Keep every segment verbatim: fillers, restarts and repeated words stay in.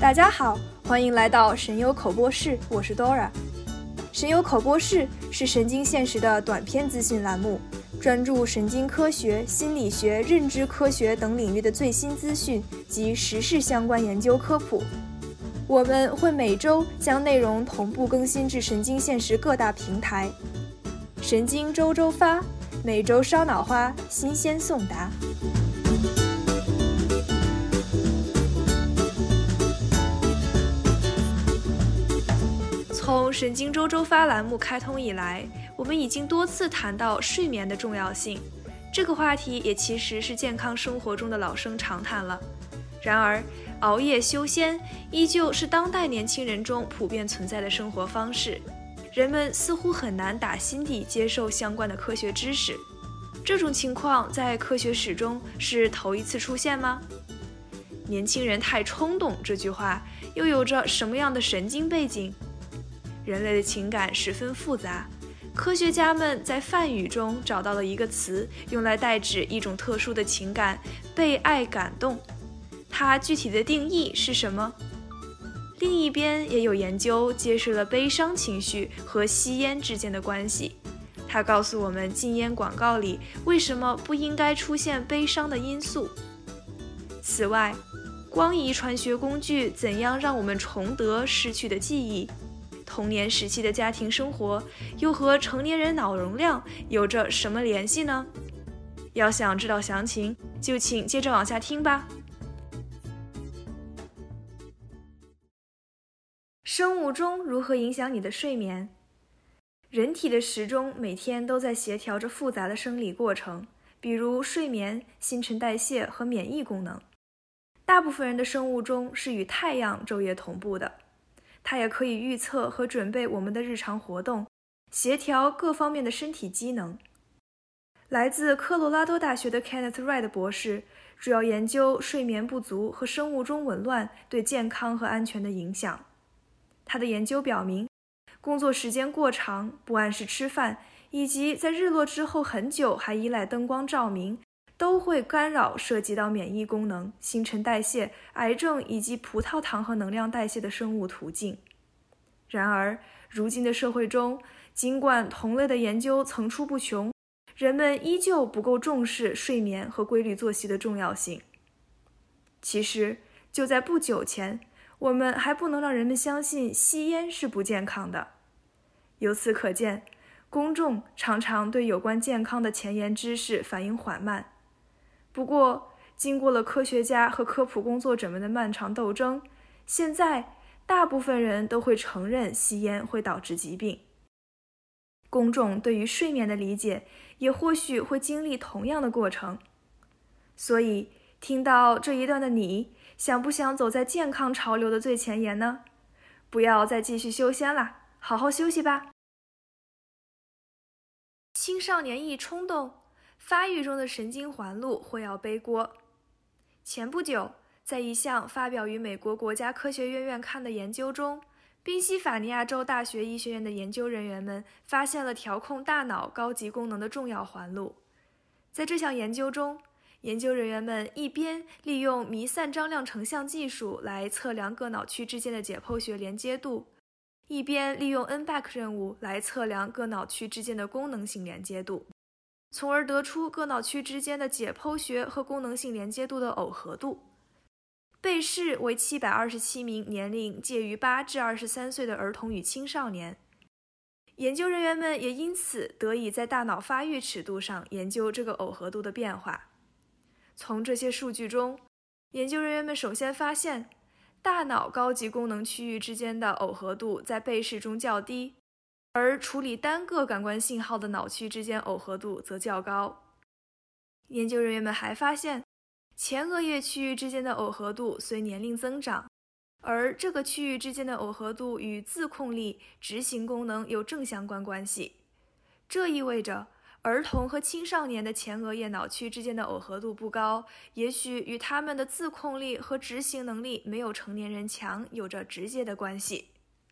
大家好，欢迎来到神游口播室，我是 Dora。神游口播室是神经现实的短篇资讯栏目，专注神经科学、心理学、认知科学等领域的最新资讯及时事相关研究科普。我们会每周将内容同步更新至神经现实各大平台。神经周周发，每周烧脑花，新鲜送达。从神经周周发栏目开通以来，我们已经多次谈到睡眠的重要性。这个话题也其实是健康生活中的老生常谈了。然而，熬夜修仙依旧是当代年轻人中普遍存在的生活方式。人们似乎很难打心底接受相关的科学知识。这种情况在科学史中是头一次出现吗？年轻人太冲动这句话又有着什么样的神经背景？人类的情感十分复杂，科学家们在梵语中找到了一个词，用来代指一种特殊的情感——被爱感动。它具体的定义是什么？另一边也有研究揭示了悲伤情绪和吸烟之间的关系。它告诉我们禁烟广告里为什么不应该出现悲伤的因素。此外，光遗传学工具怎样让我们重得失去的记忆？童年时期的家庭生活又和成年人脑容量有着什么联系呢？要想知道详情，就请接着往下听吧。生物钟如何影响你的睡眠？人体的时钟每天都在协调着复杂的生理过程，比如睡眠、新陈代谢和免疫功能。大部分人的生物钟是与太阳昼夜同步的。它也可以预测和准备我们的日常活动，协调各方面的身体机能。来自科罗拉多大学的 Kenneth Wright 博士主要研究睡眠不足和生物钟紊乱对健康和安全的影响。他的研究表明，工作时间过长、不按时吃饭，以及在日落之后很久还依赖灯光照明，都会干扰涉及到免疫功能、新陈代谢、癌症以及葡萄糖和能量代谢的生物途径。然而，如今的社会中，尽管同类的研究层出不穷，人们依旧不够重视睡眠和规律作息的重要性。其实，就在不久前，我们还不能让人们相信吸烟是不健康的。由此可见，公众常常对有关健康的前沿知识反应缓慢。不过，经过了科学家和科普工作者们的漫长斗争，现在大部分人都会承认吸烟会导致疾病。公众对于睡眠的理解也或许会经历同样的过程。所以，听到这一段的你，想不想走在健康潮流的最前沿呢？不要再继续修仙啦，好好休息吧。青少年易冲动，发育中的神经环路会要背锅。前不久，在一项发表于美国国家科学院院刊的研究中，宾夕法尼亚州大学医学院的研究人员们发现了调控大脑高级功能的重要环路。在这项研究中，研究人员们一边利用弥散张量成像技术来测量各脑区之间的解剖学连接度，一边利用 N B A C 任务来测量各脑区之间的功能性连接度，从而得出各脑区之间的解剖学和功能性连接度的耦合度。被试为七百二十七名年龄介于八至二十三岁的儿童与青少年。研究人员们也因此得以在大脑发育尺度上研究这个耦合度的变化。从这些数据中，研究人员们首先发现，大脑高级功能区域之间的耦合度在被试中较低，而处理单个感官信号的脑区之间耦合度则较高。研究人员们还发现，前额叶区域之间的耦合度随年龄增长，而这个区域之间的耦合度与自控力、执行功能有正相关关系。这意味着，儿童和青少年的前额叶脑区之间的耦合度不高，也许与他们的自控力和执行能力没有成年人强有着直接的关系。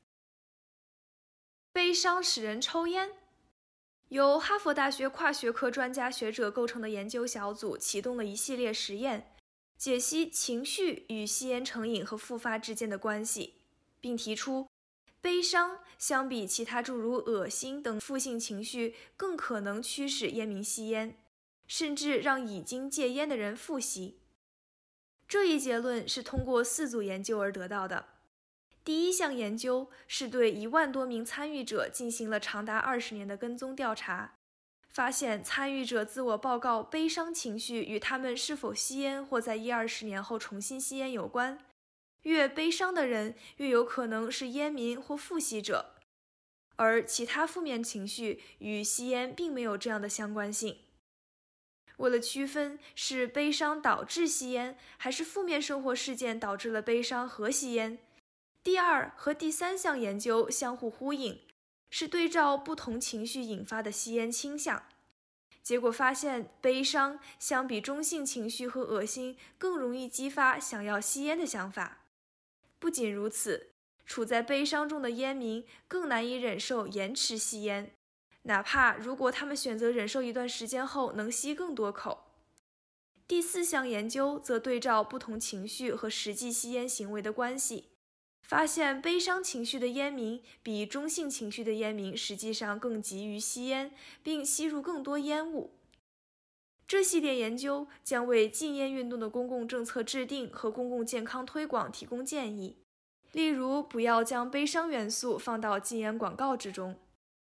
悲伤使人抽烟。由哈佛大学跨学科专家学者构成的研究小组启动了一系列实验， 解析情绪与吸烟成瘾和复发之间的关系，并提出悲伤相比其他诸如恶心等负性情绪更可能驱使烟民吸烟，甚至让已经戒烟的人复吸。这一结论是通过四组研究而得到的。第一项研究是对一万多名参与者进行了长达二十年的跟踪调查，发现参与者自我报告悲伤情绪与他们是否吸烟或在一二十年后重新吸烟有关，越悲伤的人越有可能是烟民或复吸者，而其他负面情绪与吸烟并没有这样的相关性。为了区分是悲伤导致吸烟，还是负面生活事件导致了悲伤和吸烟，第二和第三项研究相互呼应，是对照不同情绪引发的吸烟倾向。结果发现，悲伤相比中性情绪和恶心更容易激发想要吸烟的想法。不仅如此，处在悲伤中的烟民更难以忍受延迟吸烟，哪怕如果他们选择忍受一段时间后能吸更多口。第四项研究则对照不同情绪和实际吸烟行为的关系，发现悲伤情绪的烟民比中性情绪的烟民实际上更急于吸烟，并吸入更多烟雾。这系列研究将为禁烟运动的公共政策制定和公共健康推广提供建议，例如不要将悲伤元素放到禁烟广告之中。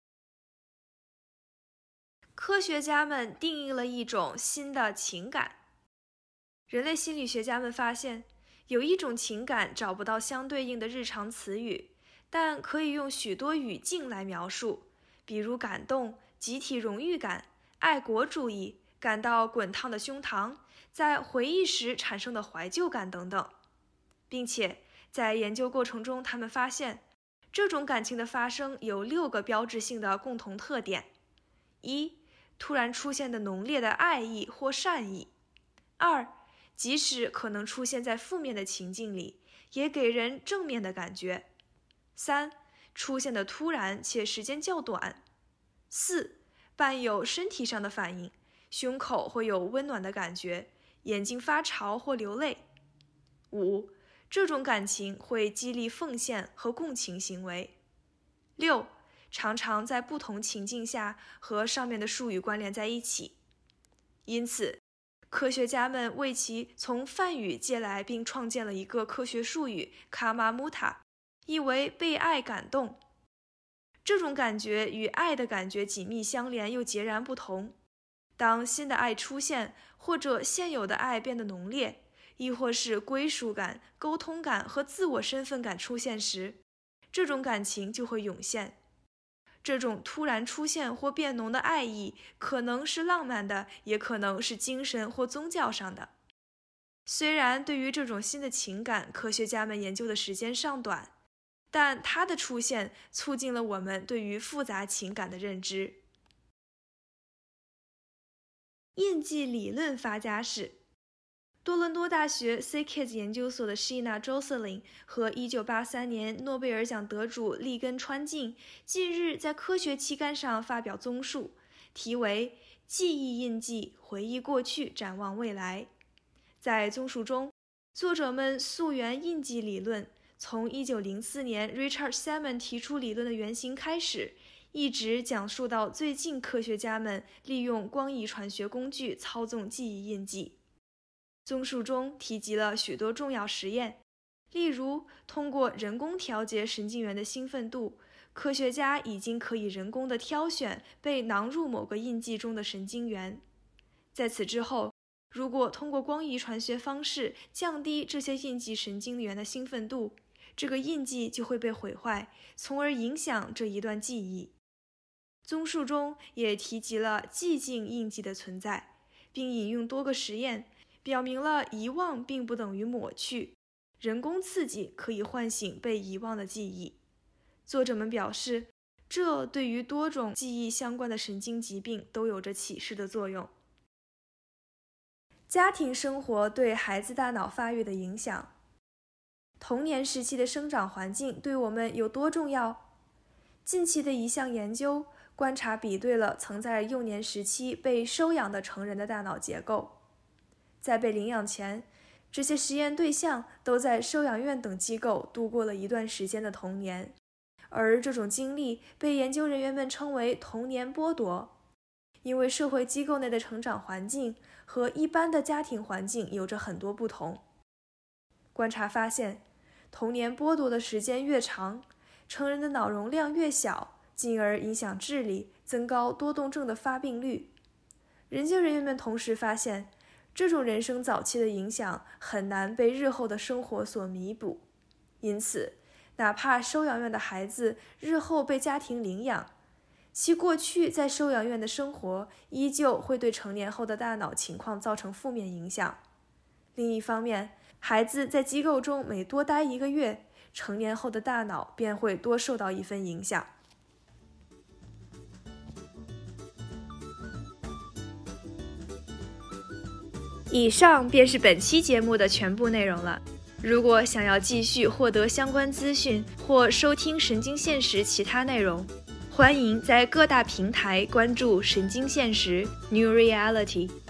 科学家们定义了一种新的情感。人类心理学家们发现，有一种情感找不到相对应的日常词语，但可以用许多语境来描述，比如感动、集体荣誉感、爱国主义、感到滚烫的胸膛、在回忆时产生的怀旧感等等。并且在研究过程中，他们发现这种感情的发生有六个标志性的共同特点：一、突然出现的浓烈的爱意或善意；二、即使可能出现在负面的情境里，也给人正面的感觉；三、出现的突然且时间较短；四、伴有身体上的反应，胸口会有温暖的感觉，眼睛发潮或流泪；五、这种感情会激励奉献和共情行为；六、常常在不同情境下和上面的术语关联在一起。因此，科学家们为其从梵语借来并创建了一个科学术语卡玛穆塔，意为被爱感动。这种感觉与爱的感觉紧密相连又截然不同。当新的爱出现，或者现有的爱变得浓烈，亦或是归属感、沟通感和自我身份感出现时，这种感情就会涌现。这种突然出现或变浓的爱意，可能是浪漫的，也可能是精神或宗教上的。虽然对于这种新的情感，科学家们研究的时间尚短，但它的出现促进了我们对于复杂情感的认知。印记理论发家史。多伦多大学 C K I D S 研究所的 Sheena Jocelyn 和一九八三年诺贝尔奖得主利根川静近日在科学期刊上发表综述，题为《记忆印记：回忆过去，展望未来》。在综述中，作者们溯源印记理论，从一九零四年 Richard Salmon 提出理论的原型开始，一直讲述到最近科学家们利用光遗传学工具操纵记忆印记。综述中提及了许多重要实验，例如通过人工调节神经元的兴奋度，科学家已经可以人工地挑选被囊入某个印记中的神经元。在此之后，如果通过光遗传学方式降低这些印记神经元的兴奋度，这个印记就会被毁坏，从而影响这一段记忆。综述中也提及了寂静印记的存在，并引用多个实验表明了遗忘并不等于抹去，人工刺激可以唤醒被遗忘的记忆。作者们表示，这对于多种记忆相关的神经疾病都有着启示的作用。家庭生活对孩子大脑发育的影响。童年时期的生长环境对我们有多重要？近期的一项研究观察比对了曾在幼年时期被收养的成人的大脑结构。在被领养前， 这些实验对象都在收养院等机构度过了一段时间的童年，而这种经历被研究人员们称为童年剥夺，因为社会机构内的成长环境和一般的家庭环境有着很多不同。观察发现，童年剥夺的时间越长，成人的脑容量越小，进而影响智力，增高多动症的发病率。研究人员们同时发现，这种人生早期的影响很难被日后的生活所弥补，因此，哪怕收养院的孩子日后被家庭领养，其过去在收养院的生活依旧会对成年后的大脑情况造成负面影响。另一方面，孩子在机构中每多待一个月，成年后的大脑便会多受到一分影响。以上便是本期节目的全部内容了。如果想要继续获得相关资讯或收听神经现实其他内容，欢迎在各大平台关注神经现实 New Reality。